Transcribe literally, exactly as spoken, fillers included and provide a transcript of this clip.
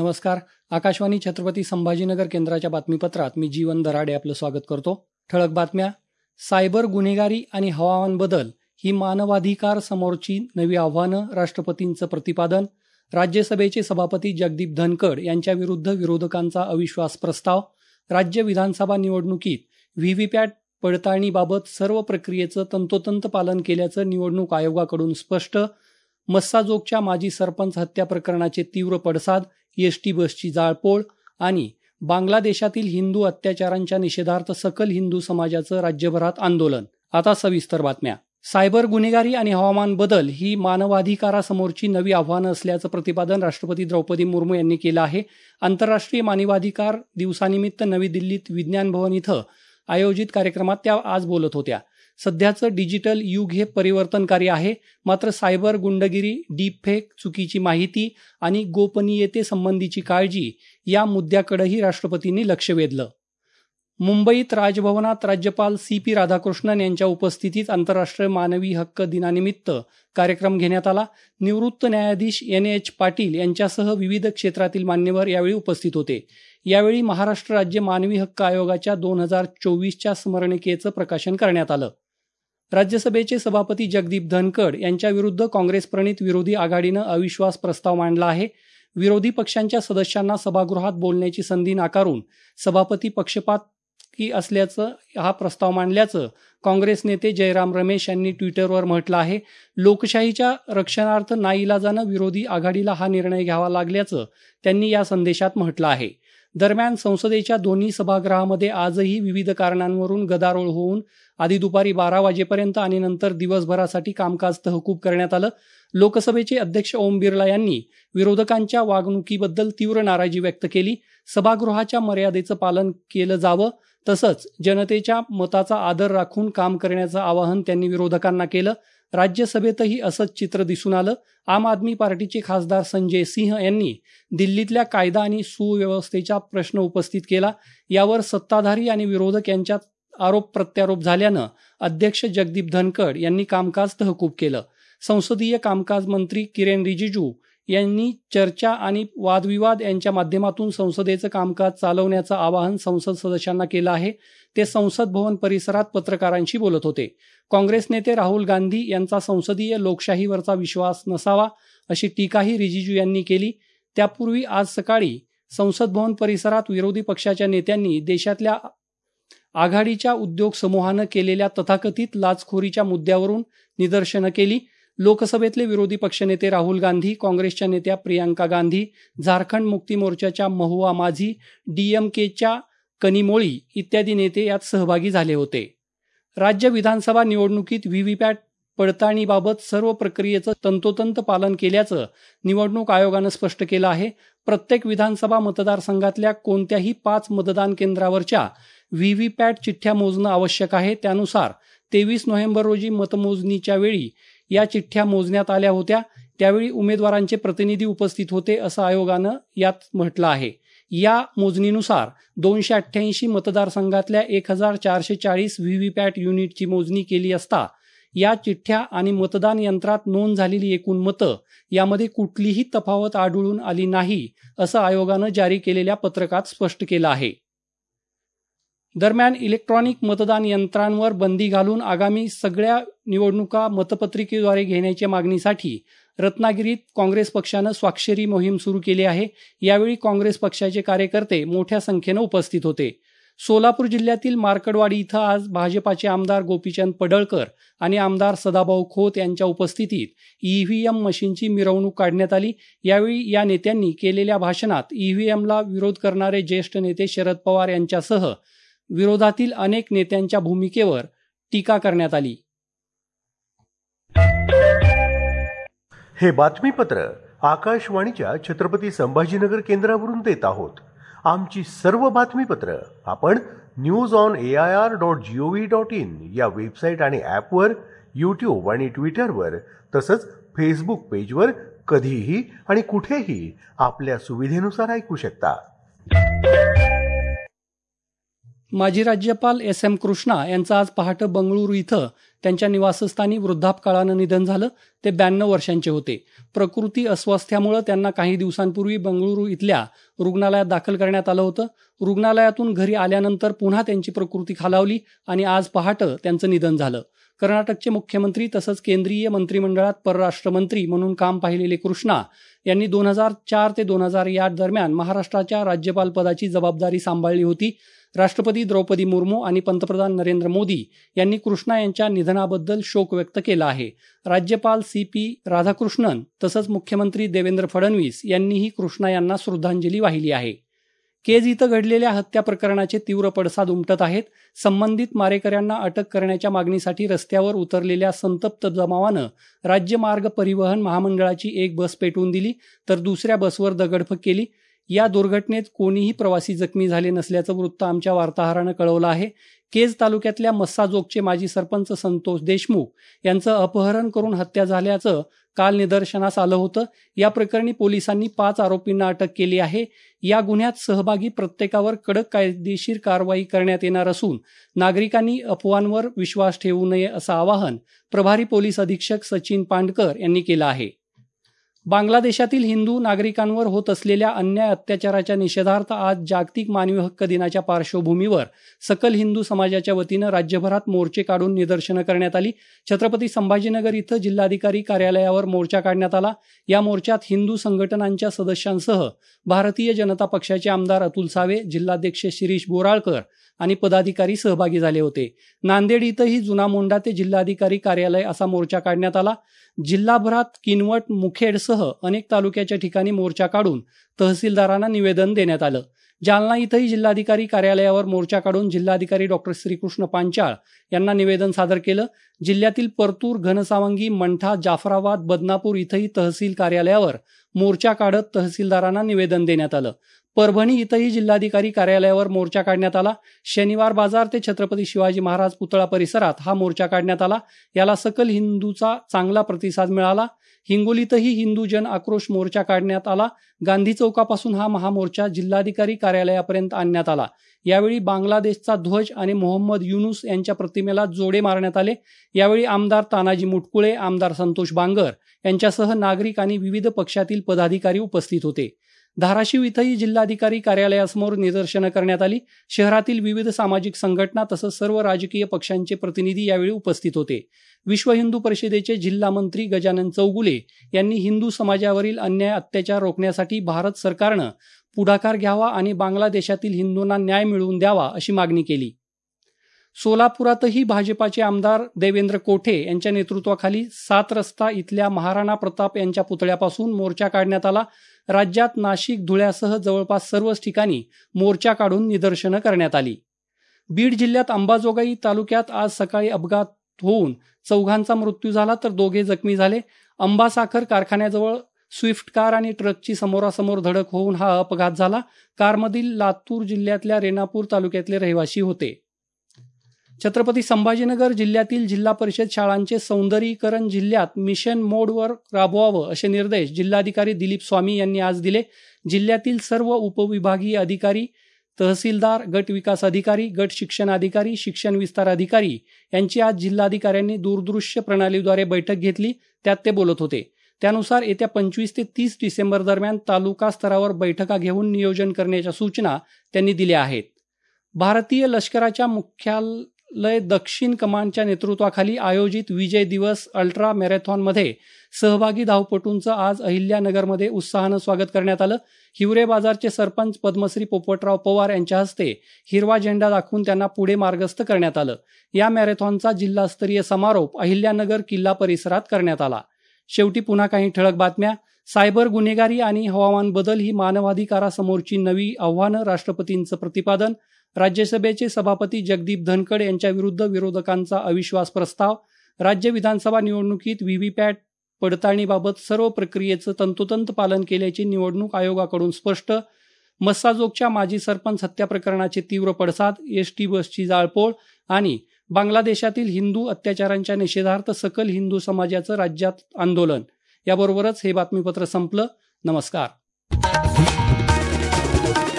नमस्कार. आकाशवाणी छत्रपती संभाजीनगर केंद्राच्या बातमीपत्रात मी जीवन दराडे आपलं स्वागत करतो. ठळक बातम्या. सायबर गुन्हेगारी आणि हवामान बदल ही मानवाधिकार समोरची नवी आव्हानं, राष्ट्रपतींचं प्रतिपादन. राज्यसभेचे सभापती जगदीप धनखड यांच्याविरुद्ध विरोधकांचा अविश्वास प्रस्ताव. राज्य विधानसभा निवडणुकीत व्हीव्हीपॅट पडताळणीबाबत सर्व प्रक्रियेचं तंतोतंत पालन केल्याचं निवडणूक आयोगाकडून स्पष्ट. मस्साजोगच्या माजी सरपंच हत्या प्रकरणाचे तीव्र पडसाद, एसटी बसची जाळपोळ आणि बांगलादेशातील हिंदू अत्याचारांच्या निषेधार्थ सकल हिंदू समाजाचं राज्यभरात आंदोलन. आता सविस्तर बातम्या. सायबर गुन्हेगारी आणि हवामान बदल ही मानवाधिकारासमोरची नवी आव्हानं असल्याचं प्रतिपादन राष्ट्रपती द्रौपदी मुर्मू यांनी केलं आहे. आंतरराष्ट्रीय मानवाधिकार दिवसानिमित्त नवी दिल्लीत विज्ञान भवन इथं आयोजित कार्यक्रमात त्या आज बोलत होत्या. सध्याचं डिजिटल युग हे परिवर्तनकारी आहे, मात्र सायबर गुंडगिरी, डीपफेक, चुकीची माहिती आणि गोपनीयतेसंबंधीची काळजी या मुद्द्याकडेही राष्ट्रपतींनी लक्ष वेधलं. मुंबईत राजभवनात राज्यपाल सी पी राधाकृष्णन यांच्या उपस्थितीत आंतरराष्ट्रीय मानवी हक्क दिनानिमित्त कार्यक्रम घेण्यात आला. निवृत्त न्यायाधीश एन एच पाटील यांच्यासह विविध क्षेत्रातील मान्यवर यावेळी उपस्थित होते. यावेळी महाराष्ट्र राज्य मानवी हक्क आयोगाच्या दोन हजार चोवीसच्या स्मरणिकेचं प्रकाशन करण्यात आलं. राज्यसभेचे सभापती जगदीप धनखड यांच्याविरुद्ध काँग्रेसप्रणित विरोधी आघाडीनं अविश्वास प्रस्ताव मांडला आहे. विरोधी पक्षांच्या सदस्यांना सभागृहात बोलण्याची संधी नाकारून सभापती पक्षपाती असल्याचं हा प्रस्ताव मांडल्याचं काँग्रेस नेते जयराम रमेश यांनी ट्विटरवर म्हटलं आहे. लोकशाहीच्या रक्षणार्थ नाईलाजानं विरोधी आघाडीला हा निर्णय घ्यावा लागल्याचं त्यांनी या संदेशात म्हटलं आहे. दरम्यान संसदेच्या दोन्ही सभागृहामध्ये आजही विविध कारणांवरून गदारोळ होऊन आधी दुपारी बारा वाजेपर्यंत आणि नंतर दिवसभरासाठी कामकाज तहकूब करण्यात आलं. लोकसभेचे अध्यक्ष ओम बिर्ला यांनी विरोधकांच्या वागणुकीबद्दल तीव्र नाराजी व्यक्त केली. सभागृहाच्या मर्यादेचं पालन केलं जावं, तसंच जनतेच्या मताचा आदर राखून काम करण्याचं आवाहन त्यांनी विरोधकांना केलं. राज्यसभेतही असंच चित्र दिसून आलं. आम आदमी पार्टीचे खासदार संजय सिंह यांनी दिल्लीतल्या कायदा आणि सुव्यवस्थेचा प्रश्न उपस्थित केला. यावर सत्ताधारी आणि विरोधक यांच्यात आरोप प्रत्यारोप झाल्यानं अध्यक्ष जगदीप धनखड यांनी कामकाज तहकूब केलं. संसदीय कामकाज मंत्री किरेन रिजिजू यांनी चर्चा आणि वादविवाद यांच्या माध्यमातून संसदेचं कामकाज चालवण्याचं आवाहन संसद सदस्यांना केलं आहे. ते संसद भवन परिसरात पत्रकारांशी बोलत होते. काँग्रेस नेते राहुल गांधी यांचा संसदीय लोकशाहीवरचा विश्वास नसावा अशी टीकाही रिजिजू यांनी केली. त्यापूर्वी आज सकाळी संसद भवन परिसरात विरोधी पक्षाच्या नेत्यांनी देशातल्या आघाडीच्या उद्योग समूहानं केलेल्या तथाकथित लाचखोरीच्या मुद्द्यावरून निदर्शनं केली. लोकसभेतले विरोधी पक्षनेते राहुल गांधी, काँग्रेसच्या नेत्या प्रियांका गांधी, झारखंड मुक्ती मोर्चाच्या महुआ माझी, डीएमकेच्या कनिमोळी इत्यादी नेते यात सहभागी झाले होते. राज्य विधानसभा निवडणुकीत व्हीव्हीपॅट पडताळणीबाबत सर्व प्रक्रियेचं तंतोतंत पालन केल्याचं निवडणूक आयोगानं स्पष्ट केलं आहे. प्रत्येक विधानसभा मतदारसंघातल्या कोणत्याही पाच मतदान केंद्रावरच्या व्हीव्हीपॅट चिठ्ठ्या मोजणं आवश्यक आहे. त्यानुसार तेवीस नोव्हेंबर रोजी मतमोजणीच्या वेळी या चिठ्ठ्या मोजण्यात आल्या होत्या. त्यावेळी उमेदवारांचे प्रतिनिधी उपस्थित होते असं आयोगानं यात म्हटलं आहे. या मोजणीनुसार दोनशे अठ्ठ्याऐंशी मतदारसंघातल्या एक हजार चारशे चाळीस व्हीव्हीपॅट युनिटची मोजणी केली असता या चिठ्ठ्या आणि मतदान यंत्रात नोंद झालेली एकूण मतं यामध्ये कुठलीही तफावत आढळून आली नाही असं आयोगानं जारी केलेल्या पत्रकात स्पष्ट केलं आहे. दरम्यान इलेक्ट्रॉनिक मतदान यंत्रांवर बंदी घालून आगामी सगळ्या निवडणुका मतपत्रिकेद्वारे घेण्याच्या मागणीसाठी रत्नागिरीत काँग्रेस पक्षानं स्वाक्षरी मोहीम सुरू केली आहे. यावेळी काँग्रेस पक्षाचे कार्यकर्ते मोठ्या संख्येनं उपस्थित होते. सोलापूर जिल्ह्यातील मार्कडवाडी इथं आज भाजपाचे आमदार गोपीचंद पडळकर आणि आमदार सदाभाऊ खोत यांच्या उपस्थितीत ईव्हीएम मशीनची मिरवणूक काढण्यात आली. यावेळी या नेत्यांनी केलेल्या भाषणात ईव्हीएमला विरोध करणारे ज्येष्ठ नेते शरद पवार यांच्यासह विरोधातील अनेक नेत्यांच्या भूमिकेवर टीका करण्यात आली. हे बातमीपत्र आकाशवाणीच्या छत्रपती संभाजीनगर केंद्रावरून देत आहोत. आमची सर्व बातमीपत्र आपण news on A I R dot G O V dot in या वेबसाईट आणि ॲपवर, यूट्यूब आणि ट्विटरवर तसंच फेसबुक पेजवर कधीही आणि कुठेही आपल्या सुविधेनुसार ऐकू शकता. माजी राज्यपाल एस एम कृष्णा यांचं आज पहाटे बंगळुरू इथं त्यांच्या निवासस्थानी वृद्धापकाळानं निधन झालं. ते ब्याण्णव वर्षांचे होते. प्रकृती अस्वास्थ्यामुळे त्यांना काही दिवसांपूर्वी बंगळुरू इथल्या रुग्णालयात दाखल करण्यात आलं होतं. रुग्णालयातून घरी आल्यानंतर पुन्हा त्यांची प्रकृती खालावली आणि आज पहाटे त्यांचं निधन झालं. कर्नाटकचे मुख्यमंत्री तसंच केंद्रीय मंत्रिमंडळात परराष्ट्र मंत्री म्हणून काम पाहिलेले कृष्णा यांनी दोन हजार चार ते दोन हजार या दरम्यान महाराष्ट्राच्या राज्यपालपदाची जबाबदारी सांभाळली होती. राष्ट्रपती द्रौपदी मुर्मू आणि पंतप्रधान नरेंद्र मोदी यांनी कृष्णा यांच्या निधनाबद्दल शोक व्यक्त केला आहे. राज्यपाल सी पी राधाकृष्णन तसंच मुख्यमंत्री देवेंद्र फडणवीस यांनीही कृष्णा यांना श्रद्धांजली वाहिली आहे. केज इथं घडलेल्या हत्या प्रकरणाचे तीव्र पडसाद उमटत आहेत. संबंधित मारेकऱ्यांना अटक करण्याच्या मागणीसाठी रस्त्यावर उतरलेल्या संतप्त जमावानं राज्य मार्ग परिवहन महामंडळाची एक बस पेटवून दिली तर दुसऱ्या बसवर दगडफेक केली. या दुर्घटनेत कोणीही प्रवासी जखमी झाले नसल्याचं वृत्त आमच्या वार्ताहरानं कळवलं आहे. केज तालुक्यातल्या मस्साजोगचे माजी सरपंच संतोष देशमुख यांचं अपहरण करून हत्या झाल्याचं काल निदर्शनास आलं होतं. या प्रकरणी पोलिसांनी पाच आरोपींना अटक केली आहे. या गुन्ह्यात सहभागी प्रत्येकावर कडक कायदेशीर कारवाई करण्यात येणार असून नागरिकांनी अफवांवर विश्वास ठेवू नये असं आवाहन प्रभारी पोलीस अधीक्षक सचिन पांडकर यांनी केलं आहे. बांगलादेशातील हिंदू नागरिकांवर होत असलेल्या अन्याय अत्याचाराच्या निषेधार्थ आज जागतिक मानवी हक्क दिनाच्या पार्श्वभूमीवर सकल हिंदू समाजाच्या वतीनं राज्यभरात मोर्चे काढून निदर्शनं करण्यात आली. छत्रपती संभाजीनगर इथं जिल्हाधिकारी कार्यालयावर मोर्चा काढण्यात आला. या मोर्चात हिंदू संघटनांच्या सदस्यांसह भारतीय जनता पक्षाचे आमदार अतुल सावे, जिल्हाध्यक्ष शिरीष बोराळकर आणि पदाधिकारी सहभागी झाले होते. नांदेड इथंही जुना मोंढा ते जिल्हाधिकारी कार्यालय असा मोर्चा काढण्यात आला. जिल्हाभरात किनवट, मुखेडसह अनेक तालुक्याच्या ठिकाणी मोर्चा काढून तहसीलदारांना निवेदन देण्यात आलं. जालना इथंही जिल्हाधिकारी कार्यालयावर मोर्चा काढून जिल्हाधिकारी डॉक्टर श्रीकृष्ण पांचाळ यांना निवेदन सादर केलं. जिल्ह्यातील परतूर, घनसावंगी, मंठा, जाफराबाद, बदनापूर इथंही तहसील कार्यालयावर मोर्चा काढत तहसीलदारांना निवेदन देण्यात आलं. परभणी इथंही जिल्हाधिकारी कार्यालयावर मोर्चा काढण्यात आला. शनिवार बाजार ते छत्रपती शिवाजी महाराज पुतळा परिसरात हा मोर्चा काढण्यात आला. याला सकल हिंदूचा चांगला प्रतिसाद मिळाला. हिंगोलीतही हिंदू जन आक्रोश मोर्चा काढण्यात आला. गांधी चौकापासून हा महामोर्चा जिल्हाधिकारी कार्यालयापर्यंत आणण्यात आला. यावेळी बांगलादेशचा ध्वज आणि मोहम्मद युनुस यांच्या प्रतिमेला जोडे मारण्यात आले. यावेळी आमदार तानाजी मुटकुळे, आमदार संतोष बांगर यांच्यासह नागरिक आणि विविध पक्षातील पदाधिकारी उपस्थित होते. धाराशिव इथंही जिल्हाधिकारी कार्यालयासमोर निदर्शनं करण्यात आली. शहरातील विविध सामाजिक संघटना तसंच सर्व राजकीय पक्षांचे प्रतिनिधी यावेळी उपस्थित होते. विश्व हिंदू परिषदेचे जिल्हा मंत्री गजानन चौगुले यांनी हिंदू समाजावरील अन्याय अत्याचार रोखण्यासाठी भारत सरकारनं पुढाकार घ्यावा आणि बांगलादेशातील हिंदूंना न्याय मिळवून द्यावा अशी मागणी केली. सोलापुरातही भाजपाचे आमदार देवेंद्र कोठे यांच्या नेतृत्वाखाली सात रस्ता इथल्या महाराणा प्रताप यांच्या पुतळ्यापासून मोर्चा काढण्यात आला. राज्यात नाशिक, धुळ्यासह जवळपास सर्वच ठिकाणी मोर्चा काढून निदर्शनं करण्यात आली. बीड जिल्ह्यात अंबाजोगाई तालुक्यात आज सकाळी अपघात होऊन चौघांचा मृत्यू झाला तर दोघे जखमी झाले. अंबा साखर कारखान्याजवळ स्विफ्ट कार आणि ट्रकची समोरासमोर धडक होऊन हा अपघात झाला. कारमधील लातूर जिल्ह्यातल्या रेणापूर तालुक्यातले रहिवासी होते. छत्रपती संभाजीनगर जिल्ह्यातील जिल्हा परिषद शाळांचे सौंदर्यीकरण जिल्ह्यात मिशन मोडवर राबवावं असे निर्देश जिल्हाधिकारी दिलीप स्वामी यांनी आज दिले. जिल्ह्यातील सर्व उपविभागीय अधिकारी, तहसीलदार, गट विकास अधिकारी, गट शिक्षण अधिकारी, शिक्षण विस्तार अधिकारी यांची आज जिल्हाधिकाऱ्यांनी दूरदृश्य प्रणालीद्वारे बैठक घेतली. त्यात ते बोलत होते. त्यानुसार येत्या पंचवीस ते तीस डिसेंबर दरम्यान तालुका स्तरावर बैठका घेऊन नियोजन करण्याच्या सूचना त्यांनी दिल्या आहेत. भारतीय लष्कराच्या मुख्यालय दक्षिण कमांडच्या नेतृत्वाखाली आयोजित विजय दिवस अल्ट्रा मॅरेथॉनमध्ये सहभागी धावपटूंचं आज अहिल्यानगरमध्ये उत्साहानं स्वागत करण्यात आलं. हिवरे बाजारचे सरपंच पद्मश्री पोपटराव पवार यांच्या हस्ते हिरवा झेंडा दाखवून त्यांना पुढे मार्गस्थ करण्यात आलं. या मॅरेथॉनचा जिल्हास्तरीय समारोप अहिल्यानगर किल्ला परिसरात करण्यात आला. शेवटी पुन्हा काही ठळक बातम्या. सायबर गुन्हेगारी आणि हवामान बदल ही मानवाधिकारासमोरची नवी आव्हानं, राष्ट्रपतींचं प्रतिपादन. राज्यसभेचे सभापती जगदीप धनखड यांच्या विरुद्ध विरोधकांचा अविश्वास प्रस्ताव. राज्य विधानसभा निवडणुकीत व्हीव्हीपॅट पडताळणीबाबत सर्व प्रक्रियेचं तंतोतंत पालन केल्याची निवडणूक आयोगाकडून स्पष्ट. मस्साजोगच्या माजी सरपंच हत्या प्रकरणाचे तीव्र पडसाद. एसटी बसची जाळपोळ आणि बांगलादेशातील हिंदू अत्याचारांच्या निषेधार्थ सकल हिंदू समाजाचं राज्यात आंदोलन. याबरोबरच हे बातमीपत्र संपलं. नमस्कार.